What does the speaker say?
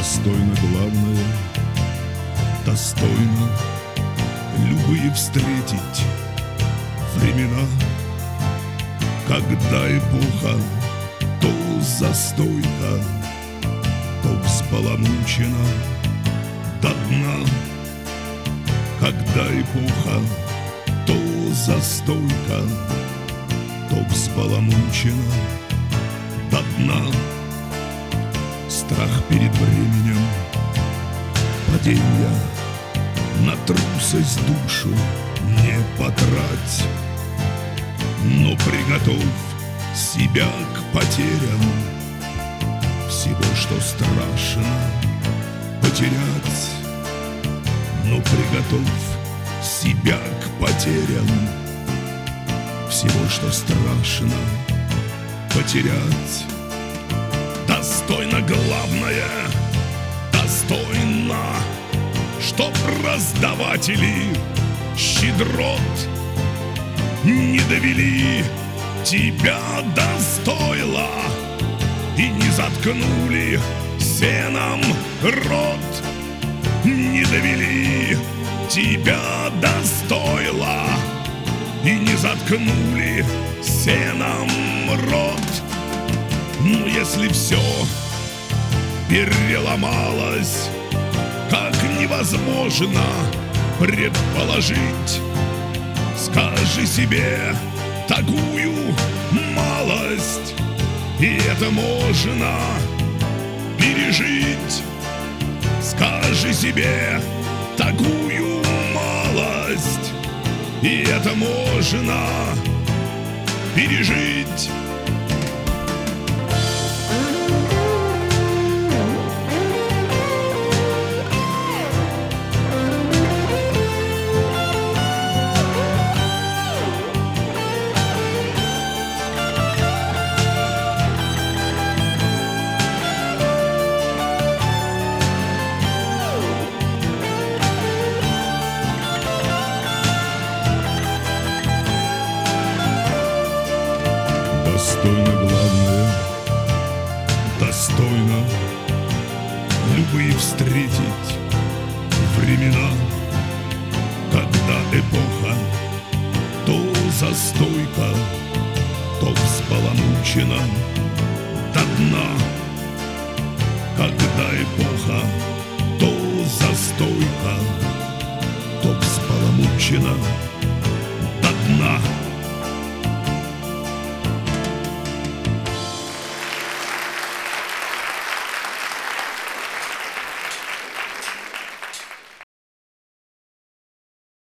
достойно главное, достойно любые встретить времена, когда эпоха то застойка, то взбаламучена до дна, когда эпоха то застойка, то взбаламучена до дна. Страх перед временем падения на трусость душу не потрать, но приготовь себя к потерям всего, что страшно потерять. Но приготовь себя к потерям всего, что страшно потерять. Достойно главное, достойно, чтоб раздаватели щедрот не довели тебя до стойла и не заткнули сеном рот. Не довели тебя до стойла и не заткнули сеном рот. Но если все переломалось, как невозможно предположить, скажи себе такую малость, и это можно пережить. Скажи себе такую малость, и это можно пережить. Достойно главное, достойно любые встретить времена, когда эпоха то застойка, то взбаламучена до дна, когда эпоха то застойка, то взбаламучена до дна.